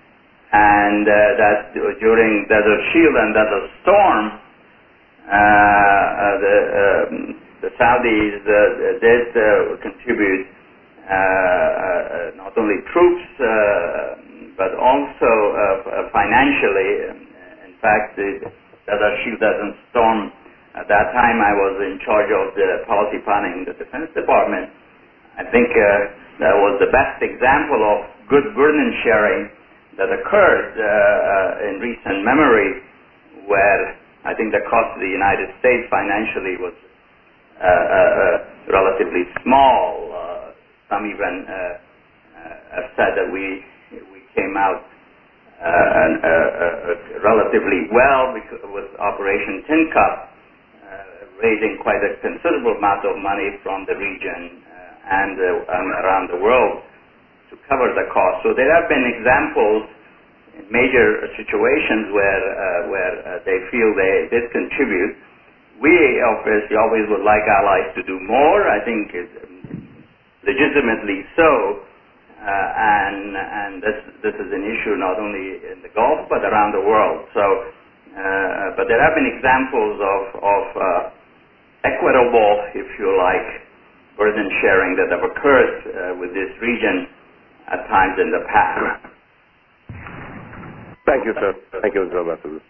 And uh, that during Desert Shield and Desert Storm, Uh, uh, the, um, the Saudis uh, did uh, contribute uh, uh, not only troops uh, but also uh, financially. In fact, the Desert Shield, Desert Storm, at that time I was in charge of the policy planning in the Defense Department. I think uh, that was the best example of good burden sharing that occurred uh, uh, in recent memory, where I think the cost to the United States financially was uh, uh, uh, relatively small. Uh, some even uh, uh, have said that we we came out uh, uh, uh, relatively well because, with Operation Tin Cup, uh, raising quite a considerable amount of money from the region uh, and uh, um, around the world to cover the cost. So there have been examples in major situations where uh, where uh, they feel they did contribute. We obviously always would like allies to do more. I think it's legitimately so, uh, and and this this is an issue not only in the Gulf but around the world. So, uh, but there have been examples of of uh, equitable, if you like, burden sharing that have occurred uh, with this region at times in the past. Thank you, sir. Thank you, Mister Ambassador.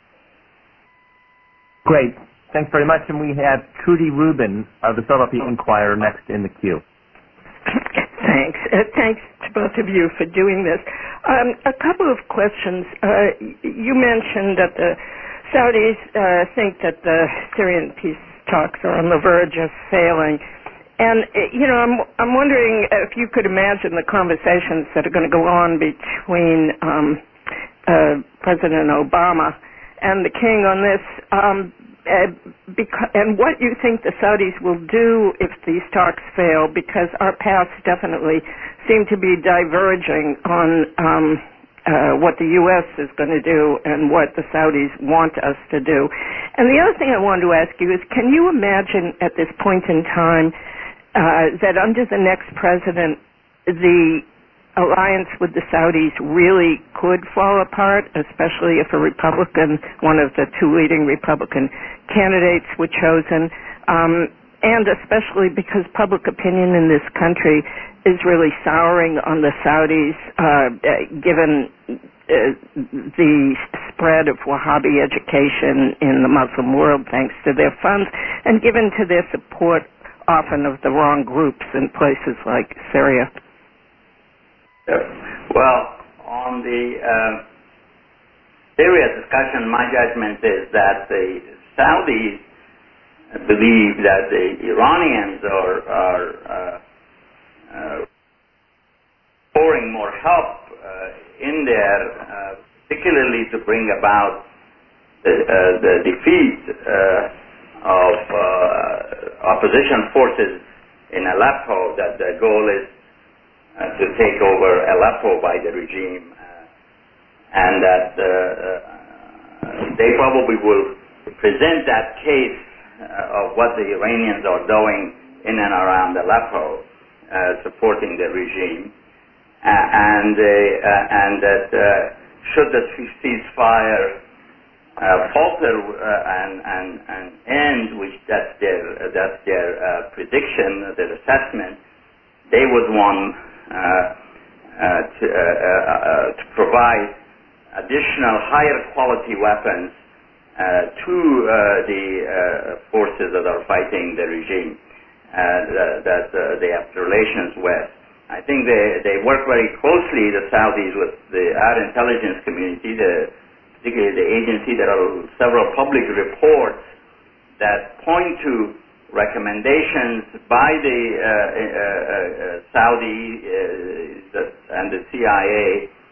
Great. Thanks very much. And we have Trudy Rubin of the Philadelphia Inquirer next in the queue. Thanks. Uh, thanks to both of you for doing this. Um, a couple of questions. Uh, you mentioned that the Saudis uh, think that the Syrian peace talks are on the verge of failing. And, you know, I'm, I'm wondering if you could imagine the conversations that are going to go on between um, Uh, President Obama and the king on this, um, uh, beca- and what you think the Saudis will do if these talks fail, because our paths definitely seem to be diverging on um, uh, what the U S is going to do and what the Saudis want us to do. And the other thing I wanted to ask you is, can you imagine at this point in time uh, that under the next president, the alliance with the Saudis really could fall apart, especially if a Republican, one of the two leading Republican candidates were chosen, um, and especially because public opinion in this country is really souring on the Saudis, uh, given uh, the spread of Wahhabi education in the Muslim world thanks to their funds, and given to their support often of the wrong groups in places like Syria. Well, on the uh, Syria discussion, my judgment is that the Saudis believe that the Iranians are, are uh, uh, pouring more help uh, in there, uh, particularly to bring about the, uh, the defeat uh, of uh, opposition forces in Aleppo, that the goal is Uh, to take over Aleppo by the regime, uh, and that uh, uh, they probably will present that case uh, of what the Iranians are doing in and around Aleppo, uh, supporting the regime, uh, and uh, uh, and that uh, should the ceasefire uh, falter uh, and, and and end, which that's their uh, that's their uh, prediction, their assessment, they would want Uh, to, uh, uh, to provide additional higher quality weapons uh, to uh, the uh, forces that are fighting the regime uh, that uh, they have relations with. I think they, they work very closely, the Saudis, with the our intelligence community, the, particularly the agency. There are several public reports that point to recommendations by the uh, uh, uh, Saudi uh, the, and the C I A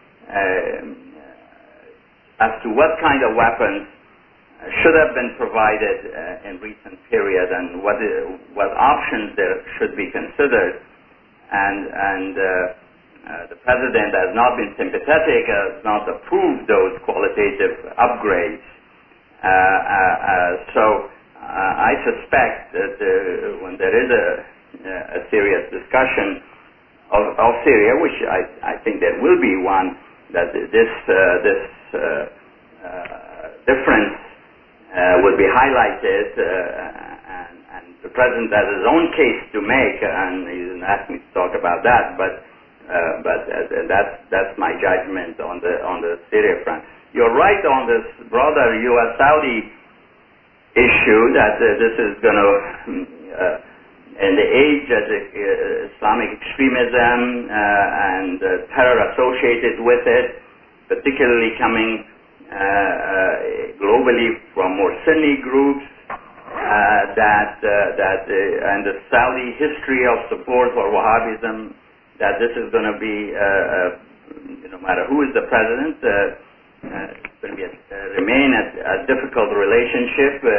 uh, as to what kind of weapons should have been provided uh, in recent period and what uh, what options there should be considered. And, and uh, uh, the president has not been sympathetic, has not approved those qualitative upgrades. Uh, uh, uh, so Uh, I suspect that uh, when there is a, a serious discussion of, of Syria, which I, I think there will be one, that this uh, this uh, uh, difference uh, will be highlighted, uh, and, and the president has his own case to make, and he didn't ask me to talk about that, but uh, but uh, that's that's my judgment on the on the Syria front. You're right on this broader U S Saudi issue that uh, this is going to, uh, in the age of the, uh, Islamic extremism uh, and uh, terror associated with it, particularly coming uh, uh, globally from more Sunni groups, uh, that uh, that uh, and the Saudi history of support for Wahhabism, that this is going to be, uh, uh, no matter who is the president, uh, Uh, it's going to be a, uh, remain a, a difficult relationship. Uh, uh,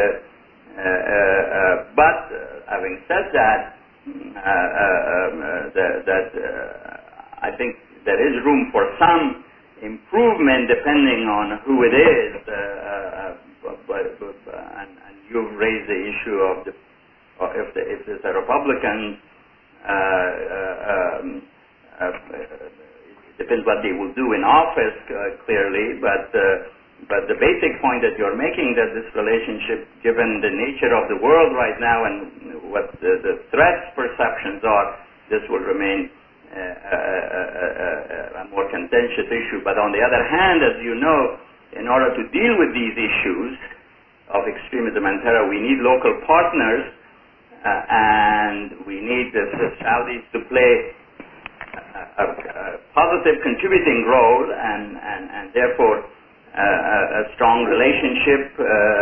uh, but uh, having said that, uh, uh, um, uh, the, that uh, I think there is room for some improvement depending on who it is. Uh, uh, but, but, uh, and, and you've raised the issue of the, uh, if, the, if it's a Republican. Uh, uh, um, uh, Depends what they will do in office, uh, clearly, but uh, but the basic point that you're making, that this relationship, given the nature of the world right now and what the, the threats perceptions are, this will remain uh, a, a, a, a more contentious issue. But on the other hand, as you know, in order to deal with these issues of extremism and terror, we need local partners, uh, and we need the, the Saudis to play A, a positive contributing role, and, and, and therefore uh, a, a strong relationship uh,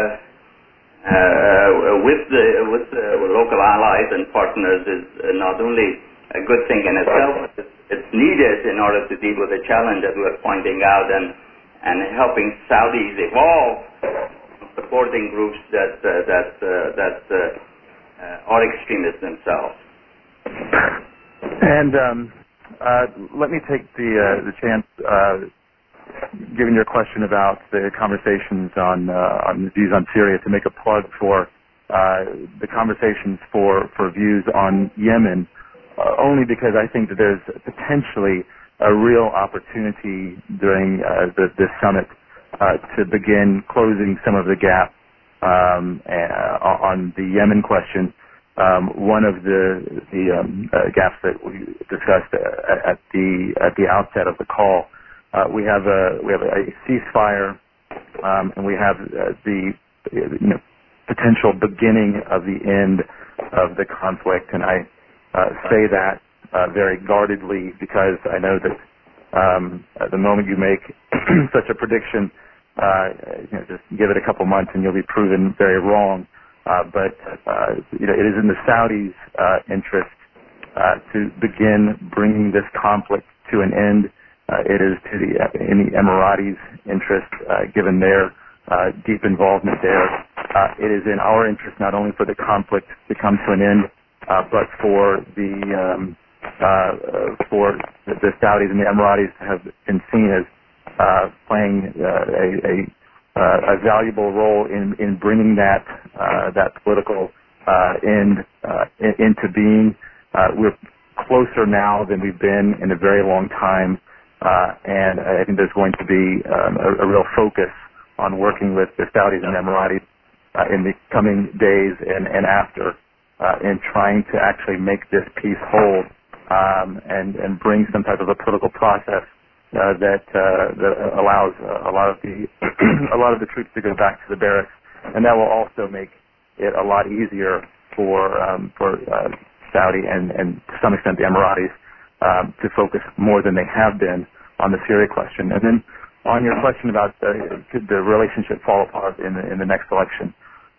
uh, with the with the local allies and partners is not only a good thing in itself, but it's, it's needed in order to deal with the challenge that we're pointing out, and and helping Saudis evolve, supporting groups that uh, that uh, that uh, uh, are extremists themselves. And um Uh, let me take the uh, the chance, uh, given your question about the conversations on uh, on views on Syria, to make a plug for uh, the conversations for, for views on Yemen, uh, only because I think that there's potentially a real opportunity during uh, the, this summit uh, to begin closing some of the gap um, uh, on the Yemen question. Um, one of the, the um, uh, gaps that we discussed uh, at the at the outset of the call, uh, we have a we have a ceasefire, um, and we have uh, the you know, potential beginning of the end of the conflict. And I uh, say that uh, very guardedly because I know that um, at the moment you make such a prediction, uh, you know, just give it a couple months and you'll be proven very wrong. Uh, but uh, you know, it is in the Saudis' uh, interest uh, to begin bringing this conflict to an end. Uh, it is to the in the Emiratis' interest, uh, given their uh, deep involvement there. Uh, it is in our interest not only for the conflict to come to an end, uh, but for the um, uh, for the, the Saudis and the Emiratis to have been seen as uh, playing uh, a, a Uh, a valuable role in, in bringing that uh, that political uh, end uh, in, into being. Uh, we're closer now than we've been in a very long time, uh, and I think there's going to be um, a, a real focus on working with the Saudis and Emiratis uh, in the coming days and, and after uh, in trying to actually make this peace hold um, and and bring some type of a political process uh, that uh, that allows a lot of the a lot of the troops to go back to the barracks, and that will also make it a lot easier for um, for uh, Saudi and and to some extent the Emiratis um, to focus more than they have been on the Syria question. And then on your question about uh, could the relationship fall apart in the in the next election.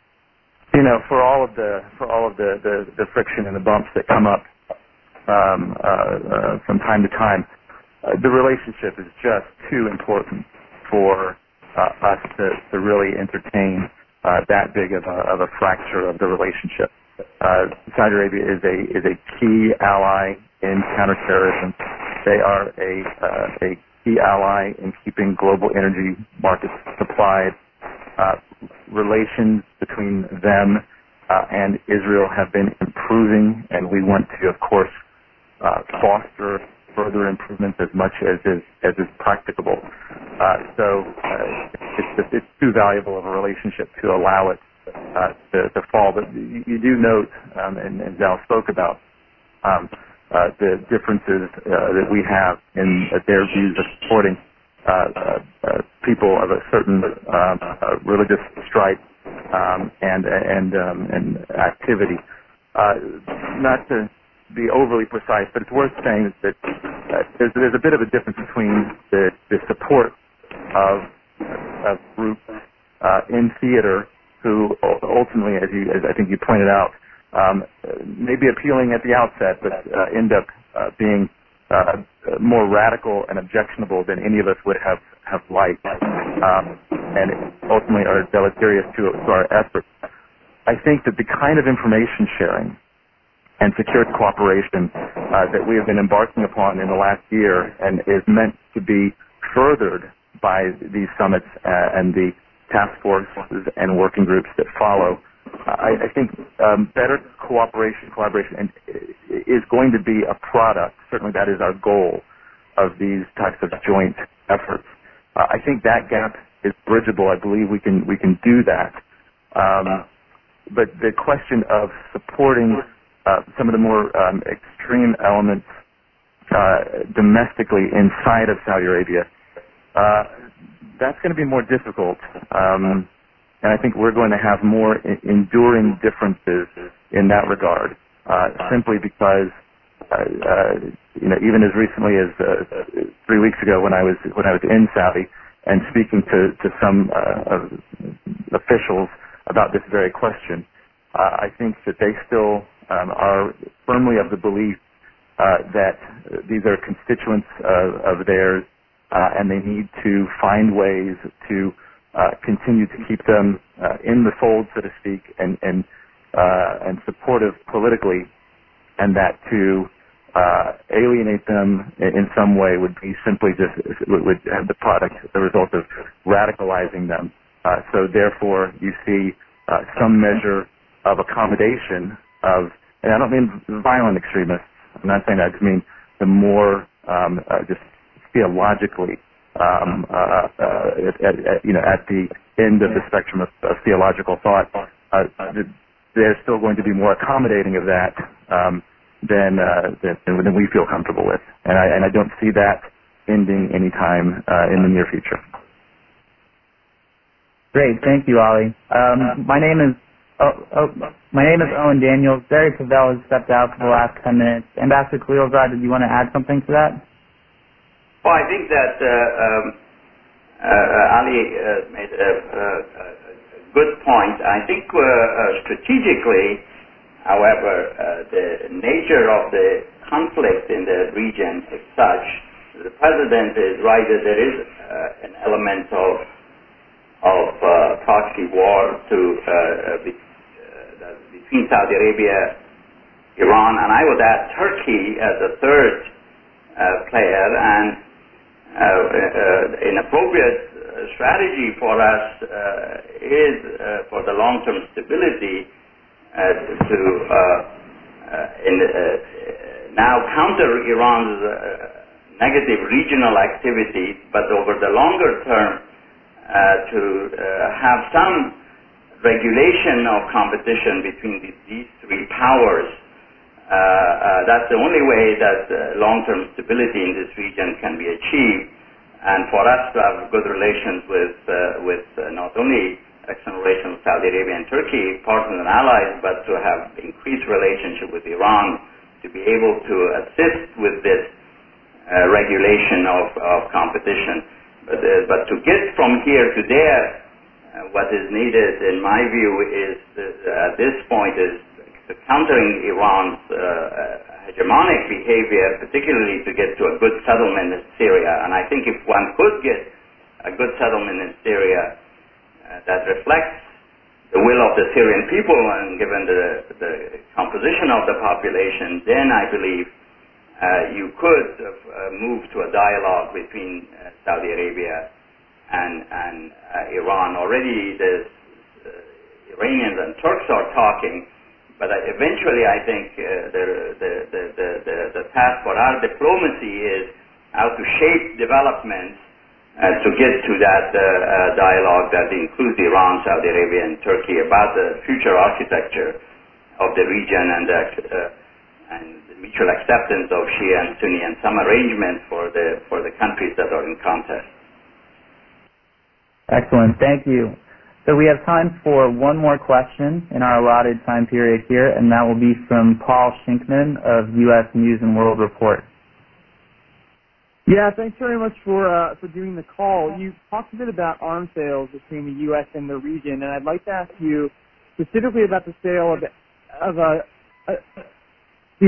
You know, for all of the for all of the, the, the friction and the bumps that come up um, uh, uh, from time to time, uh, the relationship is just too important for uh, us to, to really entertain uh, that big of a, of a fracture of the relationship. Uh, Saudi Arabia is a is a key ally in counterterrorism. They are a uh, a key ally in keeping global energy markets supplied. Uh, relations between them uh, and Israel have been improving, and we want to, of course, uh, foster further improvements as much as is, as is practicable. Uh, so uh, it's, it's too valuable of a relationship to allow it uh, to, to fall. But you, you do note, um, and, and Zal spoke about, um, uh, the differences uh, that we have in uh, their views of supporting Uh, uh, uh, people of a certain um, uh, religious stripe um, and and um, and activity. Uh, not to be overly precise, but it's worth saying that uh, there's there's a bit of a difference between the, the support of of groups uh, in theater who ultimately, as you as I think you pointed out, um, may be appealing at the outset, but uh, end up uh, being Uh, more radical and objectionable than any of us would have, have liked, um, and ultimately are deleterious to, to our efforts. I think that the kind of information sharing and security cooperation uh, that we have been embarking upon in the last year and is meant to be furthered by these summits uh, and the task forces and working groups that follow, I, I think um, better cooperation, collaboration, and is going to be a product. Certainly, that is our goal of these types of joint efforts. Uh, I think that gap is bridgeable. I believe we can we can do that. Um, but the question of supporting uh, some of the more um, extreme elements uh, domestically inside of Saudi Arabia, uh, that's going to be more difficult. Um, And I think we're going to have more I- enduring differences in that regard, uh, simply because, uh, uh, you know, even as recently as uh, three weeks ago, when I was when I was in Saudi and speaking to to some uh, officials about this very question, uh, I think that they still um, are firmly of the belief uh, that these are constituents of, of theirs, uh, and they need to find ways to Uh, continue to keep them uh, in the fold, so to speak, and and uh, and supportive politically, and that to uh, alienate them in, in some way would be simply just would, would have the product, the result of radicalizing them. Uh, so therefore, you see uh, some measure of accommodation of, and I don't mean violent extremists. I'm not saying that. I just mean the more um, uh, just theologically. Um, uh, uh, at, at, at, you know, at the end of the spectrum of, of theological thought, uh, they're still going to be more accommodating of that um, than, uh, than than we feel comfortable with, and I and I don't see that ending anytime uh, in the near future. Great, thank you, Ali. Um, my name is oh, oh, my name is Owen Daniels. Barry Cavell has stepped out for the last ten minutes. Ambassador Khalilzad, did you want to add something to that? Well, I think that uh, um, uh, Ali uh, made a, a, a good point. I think uh, uh, strategically, however, uh, the nature of the conflict in the region is such, the President is right that there is uh, an element of, of uh, proxy war to, uh, be, uh, between Saudi Arabia, Iran, and I would add Turkey as a third uh, player, and Uh, uh, an appropriate uh, strategy for us uh, is uh, for the long-term stability uh, to uh, uh, in, uh, now counter Iran's uh, negative regional activities, but over the longer term uh, to uh, have some regulation of competition between these, these three powers uh, uh, that's the only way that uh, long-term stability in this region can be achieved. And for us to have good relations with uh, with uh, not only external relations with Saudi Arabia and Turkey, partners and allies, but to have increased relationship with Iran, to be able to assist with this uh, regulation of, of competition. But, uh, but to get from here to there, uh, what is needed, in my view, is uh, at this point is countering Iran's uh, hegemonic behavior, particularly to get to a good settlement in Syria. And I think if one could get a good settlement in Syria uh, that reflects the will of the Syrian people and given the, the composition of the population, then I believe uh, you could uh, move to a dialogue between uh, Saudi Arabia and, and uh, Iran. Already the uh, Iranians and Turks are talking. But eventually, I think uh, the, the, the, the, the task for our diplomacy is how to shape developments uh, to get to that uh, uh, dialogue that includes Iran, Saudi Arabia, and Turkey about the future architecture of the region and, the, uh, and the mutual acceptance of Shia and Sunni and some arrangement for the, for the countries that are in contest. Excellent. Thank you. So we have time for one more question in our allotted time period here, and that will be from Paul Shinkman of U S News and World Report. Yeah, thanks very much for uh, for doing the call. You talked a bit about arms sales between the U S and the region, and I'd like to ask you specifically about the sale of of a, a, the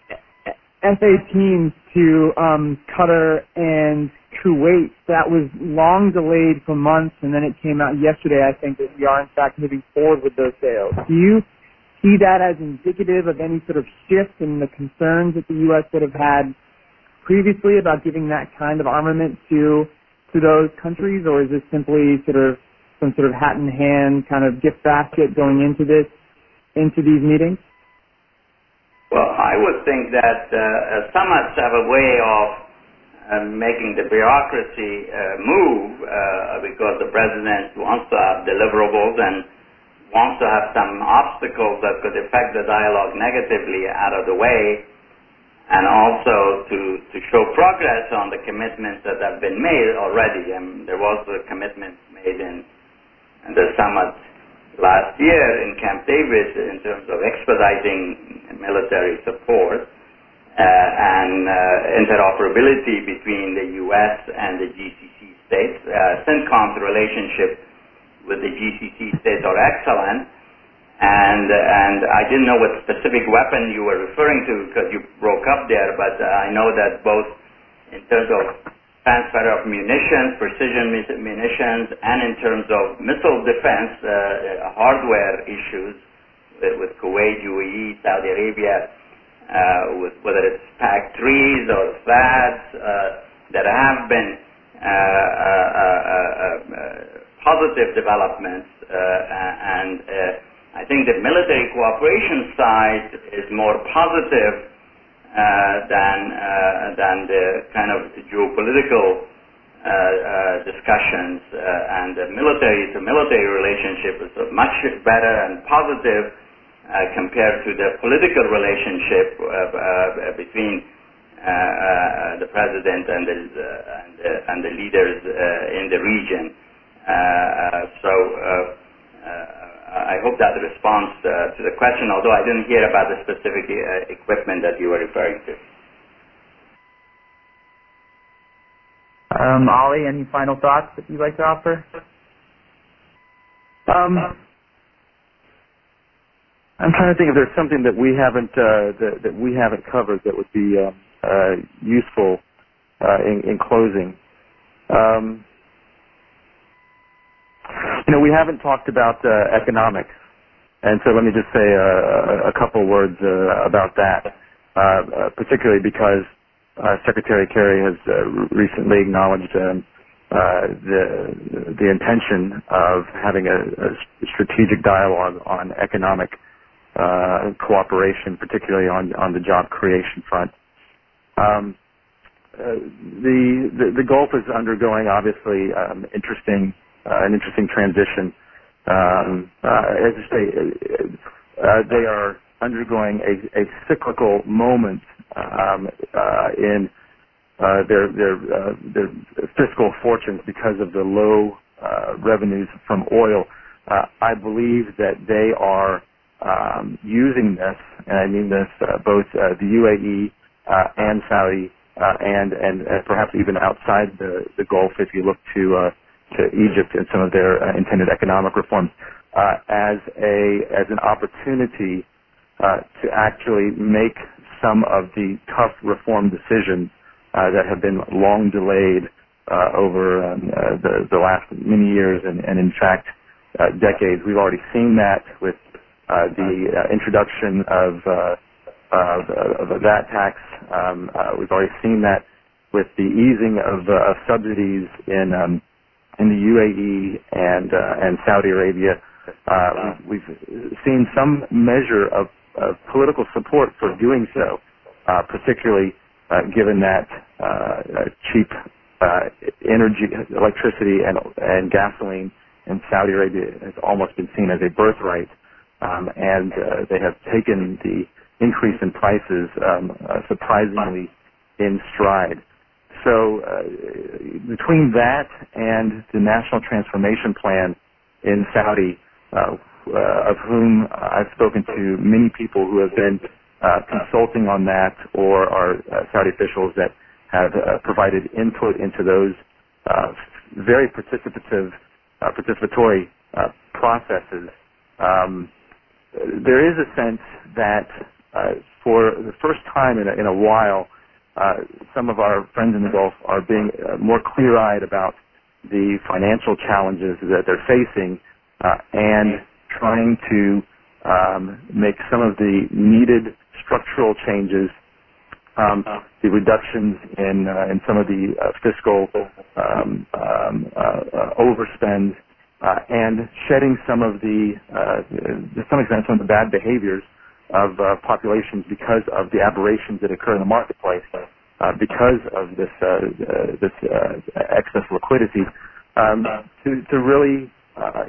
F eighteens to um, Qatar and Kuwait. That was long delayed for months, and then it came out yesterday, I think, that we are in fact moving forward with those sales. Do you see that as indicative of any sort of shift in the concerns that the U S would have had previously about giving that kind of armament to to those countries, or is this simply sort of some sort of hat-in-hand kind of gift basket going into this, into these meetings? Well, I would think that uh, summits have a way of uh, making the bureaucracy uh, move uh, because the president wants to have deliverables and wants to have some obstacles that could affect the dialogue negatively out of the way, and also to, to show progress on the commitments that have been made already. And there was a commitment made in, in the summit last year in Camp David in terms of expediting military support uh, and uh, interoperability between the U S and the G C C states. Uh, CENTCOM's relationship with the G C C states are excellent, and and I didn't know what specific weapon you were referring to because you broke up there, but uh, I know that both in terms of transfer of munitions, precision munitions, and in terms of missile defense, uh, hardware issues with, with Kuwait, U A E, Saudi Arabia, uh, with, whether it's PAC threes or THAADs, uh, that have been uh, uh, uh, uh, uh, positive developments, uh, and uh, I think the military cooperation side is more positive Uh, than uh, than the kind of the geopolitical uh, uh, discussions, uh, and the military to military relationship is much better and positive uh, compared to the political relationship uh, uh, between uh, uh, the president and the uh, and, uh, and the leaders uh, in the region. Uh, uh, so. Uh, uh, I hope that responds uh, to the question, although I didn't hear about the specific uh, equipment that you were referring to. Um, Ali, any final thoughts that you'd like to offer? Um, I'm trying to think if there's something that we haven't uh, that, that we haven't covered that would be uh, uh, useful uh, in, in closing. Um, You know, we haven't talked about uh, economics, and so let me just say uh, a couple words uh, about that, uh, uh, particularly because uh, Secretary Kerry has uh, recently acknowledged um, uh, the the intention of having a, a strategic dialogue on economic uh, cooperation, particularly on on the job creation front. Um, uh, the, the the Gulf is undergoing obviously um, interesting. Uh, an interesting transition. Um, uh, as I say, uh, they are undergoing a, a cyclical moment um, uh, in uh, their their uh, their fiscal fortunes because of the low uh, revenues from oil. Uh, I believe that they are um, using this, and I mean this uh, both uh, the U A E uh, and Saudi, uh, and, and and perhaps even outside the, the Gulf, if you look to uh, to Egypt and some of their uh, intended economic reforms, uh, as a as an opportunity uh, to actually make some of the tough reform decisions uh, that have been long delayed uh, over um, uh, the the last many years, and, and in fact uh, decades. We've already seen that with uh, the uh, introduction of uh, of, of a V A T tax. Um, uh, we've already seen that with the easing of, uh, of subsidies in um, in the U A E and uh, and Saudi Arabia. Uh, we've, we've seen some measure of, of political support for doing so, uh, particularly uh, given that uh, cheap uh, energy, electricity, and and gasoline in Saudi Arabia has almost been seen as a birthright, um, and uh, they have taken the increase in prices um, uh, surprisingly in stride. So uh, between that and the National Transformation Plan in Saudi, uh, uh, of whom I've spoken to many people who have been uh, consulting on that, or are uh, Saudi officials that have uh, provided input into those uh, very participative, uh, participatory uh, processes, um, there is a sense that uh, for the first time in a, in a while, Uh, some of our friends in the Gulf are being uh, more clear-eyed about the financial challenges that they're facing uh, and trying to um, make some of the needed structural changes, um, the reductions in uh, in some of the uh, fiscal um, um, uh, uh, overspend, uh, and shedding some of the, uh, to some extent, some of the bad behaviors of uh, populations because of the aberrations that occur in the marketplace, uh, because of this uh, uh, this uh, excess liquidity, um, to to really uh,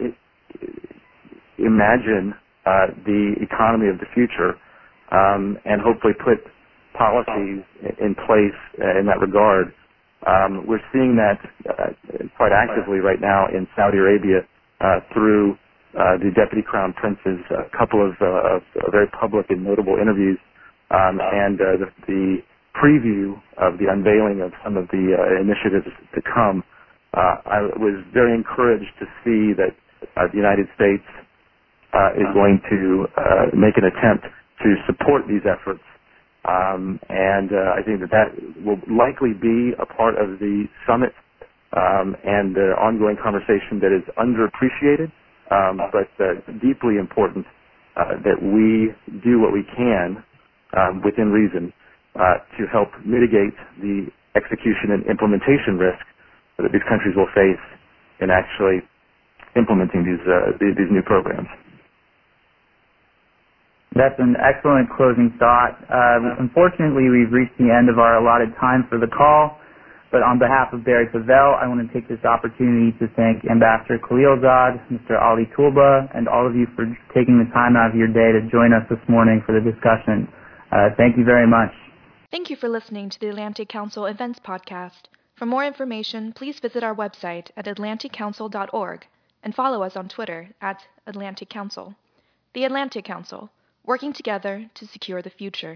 imagine uh, the economy of the future, um, and hopefully put policies in place in that regard. Um, we're seeing that uh, quite actively right now in Saudi Arabia uh, through Uh, the Deputy Crown Prince's a couple of, uh, of very public and notable interviews, um, and uh, the, the preview of the unveiling of some of the uh, initiatives to come. Uh, I was very encouraged to see that uh, the United States uh, is going to uh, make an attempt to support these efforts, um, and uh, I think that that will likely be a part of the summit um, and the ongoing conversation that is underappreciated. Um, but uh, deeply important uh, that we do what we can um, within reason uh, to help mitigate the execution and implementation risk that these countries will face in actually implementing these uh, these, these new programs. That's an excellent closing thought. Uh, unfortunately, we've reached the end of our allotted time for the call. But on behalf of Barry Pavel, I want to take this opportunity to thank Ambassador Khalilzad, Mister Ali Tulba, and all of you for taking the time out of your day to join us this morning for the discussion. Uh, thank you very much. Thank you for listening to the Atlantic Council Events Podcast. For more information, please visit our website at atlantic council dot org and follow us on Twitter at Atlantic Council. The Atlantic Council, working together to secure the future.